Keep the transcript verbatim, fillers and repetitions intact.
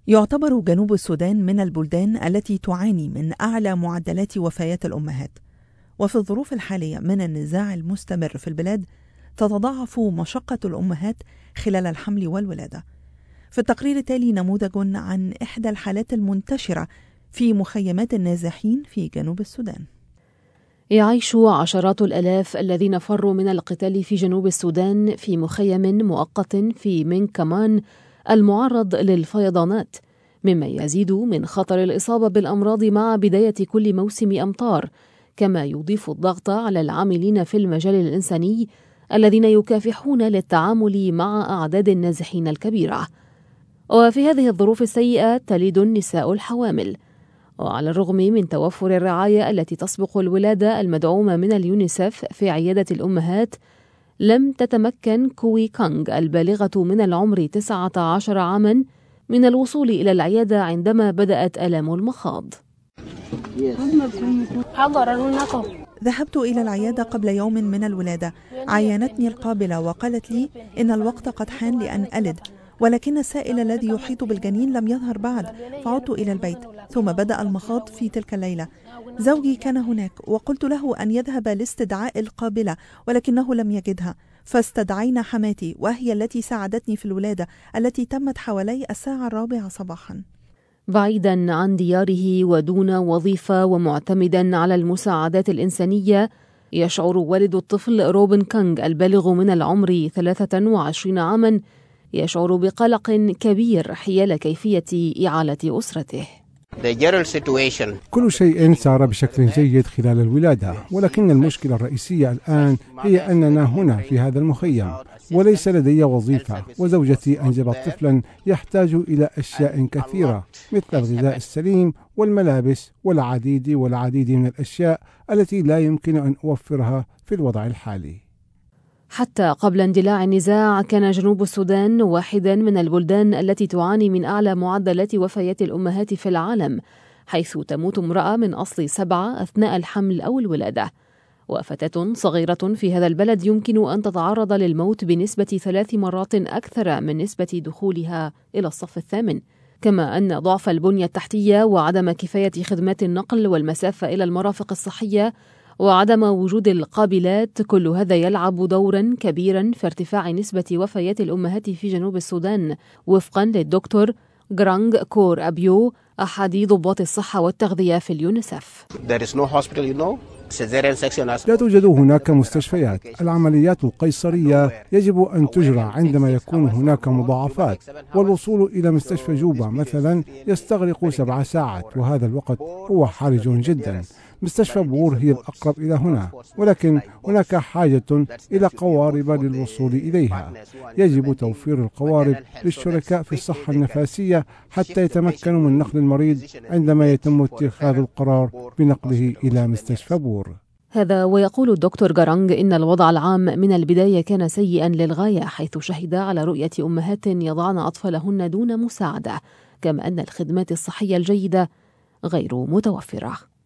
يعتبر جنوب السودان من البلدان التي تعاني من أعلى معدلات وفيات الأمهات، وفي الظروف الحالية من النزاع المستمر في البلاد تتضاعف مشقة الأمهات خلال الحمل والولادة. في التقرير التالي نموذج عن إحدى الحالات المنتشرة في مخيمات النازحين في جنوب السودان. يعيش عشرات الآلاف الذين فروا من القتال في جنوب السودان في مخيم مؤقت في منكمان المعرض للفيضانات، مما يزيد من خطر الإصابة بالأمراض مع بداية كل موسم أمطار، كما يضيف الضغط على العاملين في المجال الإنساني الذين يكافحون للتعامل مع أعداد النازحين الكبيرة. وفي هذه الظروف السيئة تلد النساء الحوامل، وعلى الرغم من توفر الرعاية التي تسبق الولادة المدعومة من اليونيسف في عيادة الأمهات، لم تتمكن كوي كانغ البالغة من العمر تسعة عشر عاما من الوصول إلى العيادة عندما بدأت آلام المخاض. ذهبت إلى العيادة قبل يوم من الولادة، عاينتني القابلة وقالت لي إن الوقت قد حان لأن ألد، ولكن السائل الذي يحيط بالجنين لم يظهر بعد، فعدت إلى البيت ثم بدأ المخاض في تلك الليلة. زوجي كان هناك وقلت له أن يذهب لاستدعاء القابلة ولكنه لم يجدها، فاستدعينا حماتي وهي التي ساعدتني في الولادة التي تمت حوالي الساعة الرابعة صباحا. بعيدا عن دياره ودون وظيفة ومعتمدا على المساعدات الإنسانية، يشعر والد الطفل روبن كانغ البالغ من العمر ثلاثة وعشرين عاما يشعر بقلق كبير حيال كيفية إعالة أسرته. كل شيء سار بشكل جيد خلال الولادة، ولكن المشكلة الرئيسية الآن هي أننا هنا في هذا المخيم وليس لدي وظيفة، وزوجتي أنجبت طفلا يحتاج إلى أشياء كثيرة مثل الغذاء السليم والملابس والعديد والعديد من الأشياء التي لا يمكن أن أوفرها في الوضع الحالي. حتى قبل اندلاع النزاع كان جنوب السودان واحدا من البلدان التي تعاني من أعلى معدلات وفيات الأمهات في العالم، حيث تموت امرأة من أصل سبعة أثناء الحمل أو الولادة. وفتاة صغيرة في هذا البلد يمكن أن تتعرض للموت بنسبة ثلاث مرات أكثر من نسبة دخولها إلى الصف الثامن، كما أن ضعف البنية التحتية وعدم كفاية خدمات النقل والمسافة إلى المرافق الصحية وعدم وجود القابلات، كل هذا يلعب دورا كبيرا في ارتفاع نسبة وفيات الأمهات في جنوب السودان، وفقا للدكتور غرانغ كور أبيو أحد ضباط الصحة والتغذية في اليونيسف. لا توجد هناك مستشفيات. العمليات القيصرية يجب أن تجرى عندما يكون هناك مضاعفات، والوصول إلى مستشفى جوبا مثلا يستغرق سبع ساعات، وهذا الوقت هو حرج جدا. مستشفى بور هي الأقرب إلى هنا، ولكن هناك حاجة إلى قوارب للوصول إليها. يجب توفير القوارب للشركاء في الصحة النفسية حتى يتمكنوا من نقل المريض عندما يتم اتخاذ القرار بنقله إلى مستشفى بور. هذا ويقول الدكتور غرانغ إن الوضع العام من البداية كان سيئا للغاية، حيث شهد على رؤية أمهات يضعن أطفالهن دون مساعدة، كما أن الخدمات الصحية الجيدة غير متوفرة.